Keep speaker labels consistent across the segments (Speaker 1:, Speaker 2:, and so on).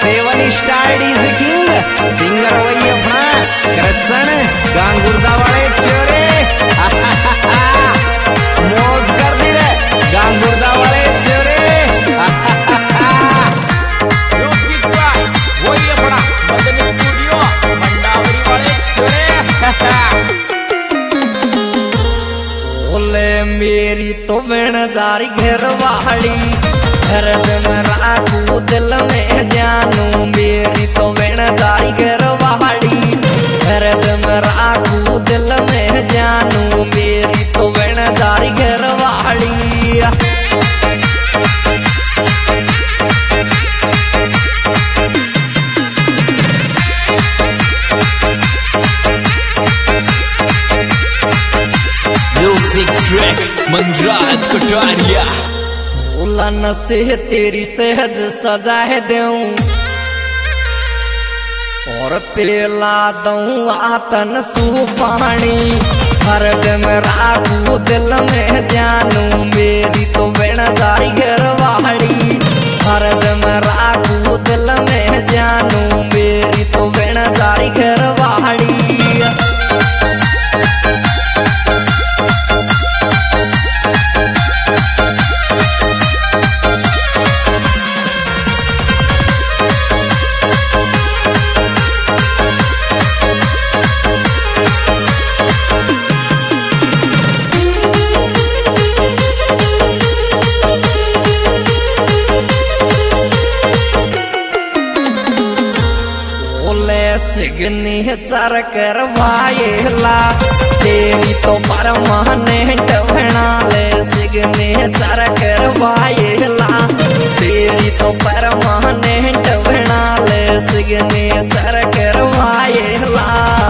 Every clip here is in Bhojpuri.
Speaker 1: 7 स्टार डीजे किंग सिंगर वही अपना कृष्ण गांगुर्दा वाले छोरे मौज कर दी रे गांगुर्दा वाले छोरे वही अपना मदन स्टूडियो मंडावरी वाले छोरे
Speaker 2: बोले मेरी तो बहन जारी घर वाली हरद में राखू दिल में जानू मेरी तो बहन जारी घर वाली हरद में राखू दिल में जानू मेरी तो बहन जारी घर वाली
Speaker 1: म्यूजिक ट्रैक मनराज कटारिया
Speaker 2: उलन से तेरी सहज सजाए दूं और पिला दूं आतन सू पानी हरद में राखू दिल में जानू मेरी तो बहन जारी घर वाली हरद में राखू दिल में जानू मेरी तो बहन जारी घर वाली सिगनी चर कर भाईला तेरी तो परमानेंट बना ले सिगनी चर कर भाईला तेरी तो परमानेंट बना ले सिगनी चर कर भाईला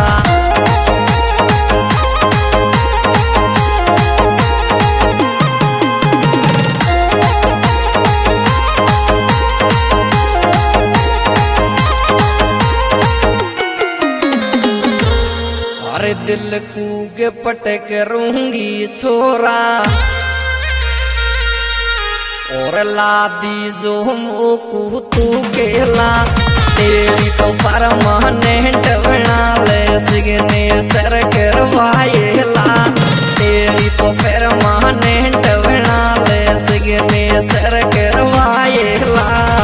Speaker 2: अरे दिल कूग पटक रूंगी छोरा और लादी जो मोकू तू केला तेरी तो परमानेंट बना ले सिग्नेचर करवाएला तेरी तो परमानेंट बना ले सिग्नेचर करवाएला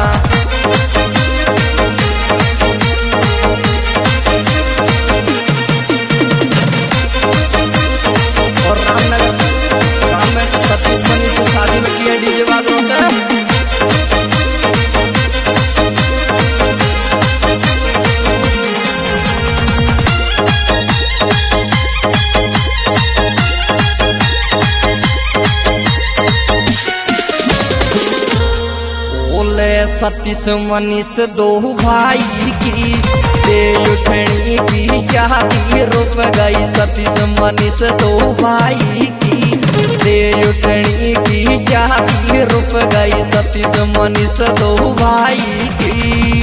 Speaker 2: सतीश मनीष दो भाई की उठनी की शादी रुक गई सतीश मनीष दो भाई की उठनी की शादी रुक गई सतीश मनीष दो भाई की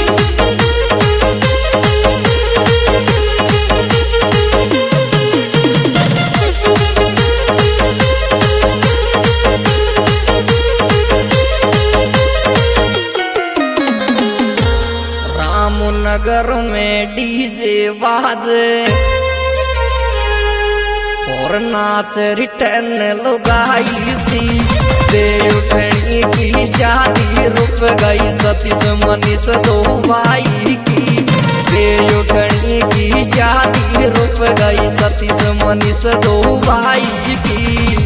Speaker 2: नगर में डीजे बाजे और नाच रिटर्न लुगाई सी दे उठनी की शादी रुक गई सतीश मनीष दो भाई की दे उठनी की शादी रुक गई सतीश मनीष दो भाई की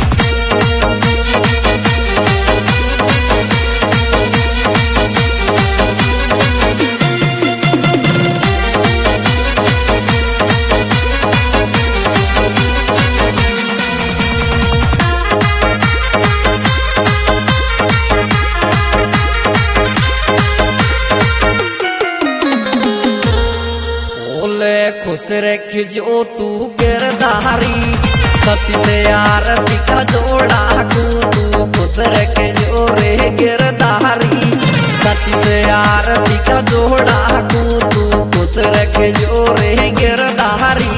Speaker 2: खुश रख जो तू गिरधारी सती से आरती का जोड़ा तू खुश रख जो रे गिरधारी सती से आरती का जोड़ा तू खुश रख जो रे गिरधारी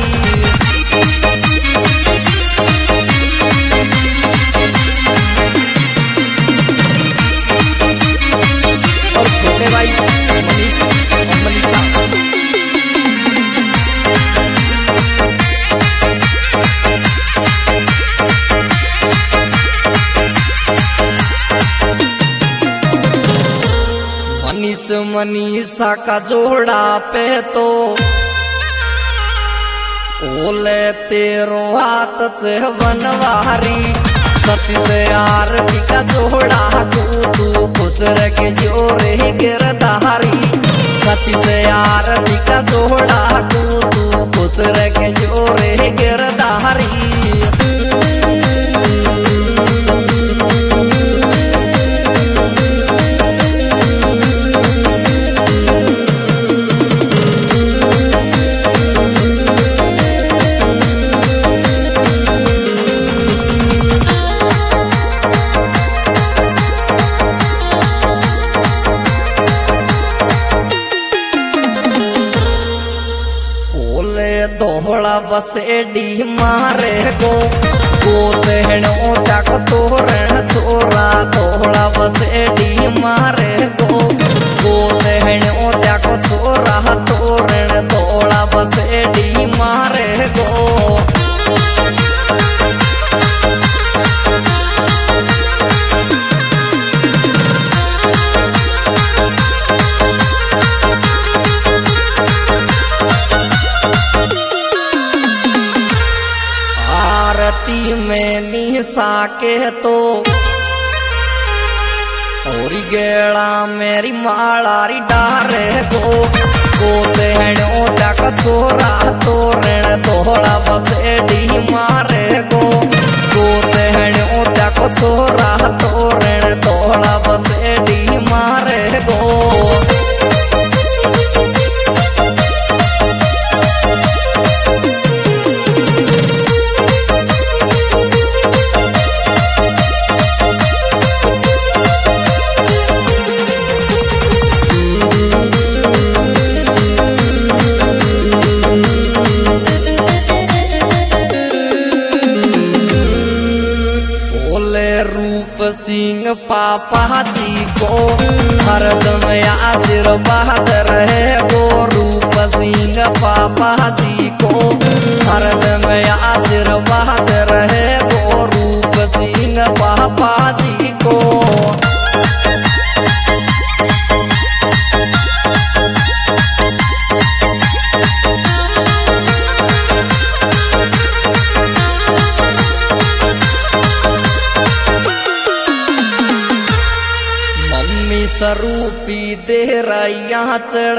Speaker 2: और छोटे भाई मनीष मनीष मनीषा का जोड़ा पे तो ओले तेरो हाथ से बनवारी सती से आरती का जोड़ा तू खुश रह के जोरे गिरधारी सती से आरती का जोड़ा तू खुश रह के जोरे गिरधारी। दोहड़ा बसेडी मारे गो देहणो तक तोरण छोरा दोहड़ा बसेडी मारे गो देहणो तक छोरा तोरण दोहड़ा बसेडी मारे गो। आरती में निशा के तो और गेड़ा मेरी मालारी डारे गो देहणो तक छोरा तोरण दोहड़ा बसेडी मारे गो देहणो तक छोरा तोरण दोहड़ा बसेडी मारे गो। रूप सिंह पापा जी को हरदम आशीर्वाद रहे गो रूप सिंह पापा जी को हरदम आशीर्वाद रहे गो रूप सिंह पापा जी को। स्वरूपी दे रैया चढ़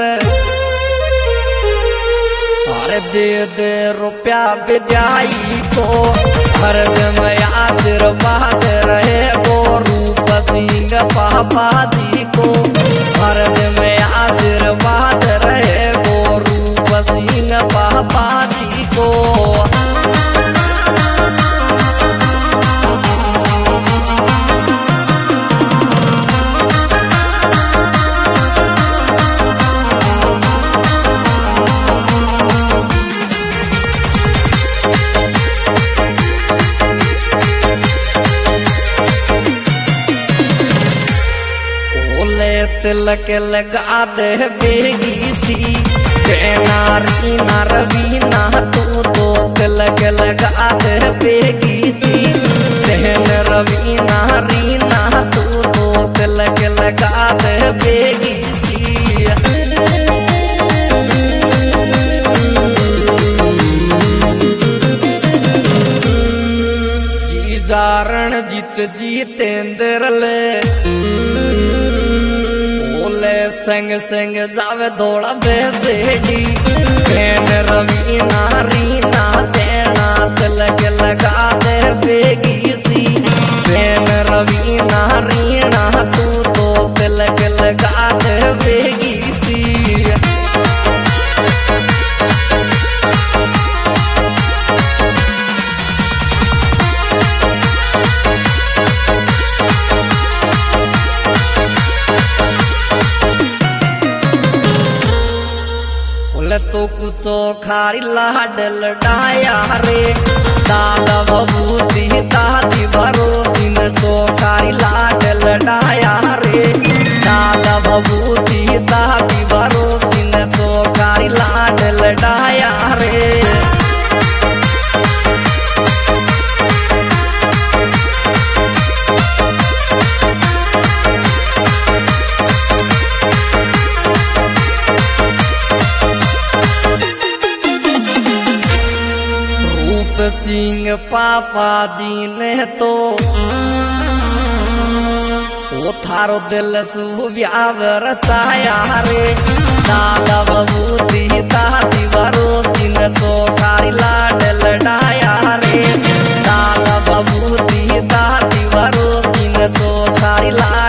Speaker 2: अरे दे रुपया विद्याई को हरदम आशीर्वाद रहे गो रूप सिंह पापा जी को हरदम आशीर्वाद रहे गो रूप सिंह पापा जी को। तिलक लगा दे बेगी सी नारी ना रवि ना तू तो तिलक लगा दे बेगी सी बहन रवि नारी ना तू तो तिलक लगा दे बेगी सी। जी जारण जीत जीतेंद्र ले संग संग जावे दौड़ा बेसेडी बहन रवि नारी ना देना तिलक लगा दे बेगी सी बहन रवि नारी ना तू तो तिलक लगा दे बेगी सी। तो कुछो खारी लाडल डाया रे दादा भभूति दादी भरोसी न चोखारी लाडल डाया रे दादा भभूति दादी भरोसी न चोखारी लाडल डाया रे। सिंह पापा जी ने तो वो थारो दिल सुव्याव रचाया रे दादा बबूती दादी भरोसी ने चौकारी लाड लडाया रे दादा बबूती दादी भरोसी ने चौकारी लाड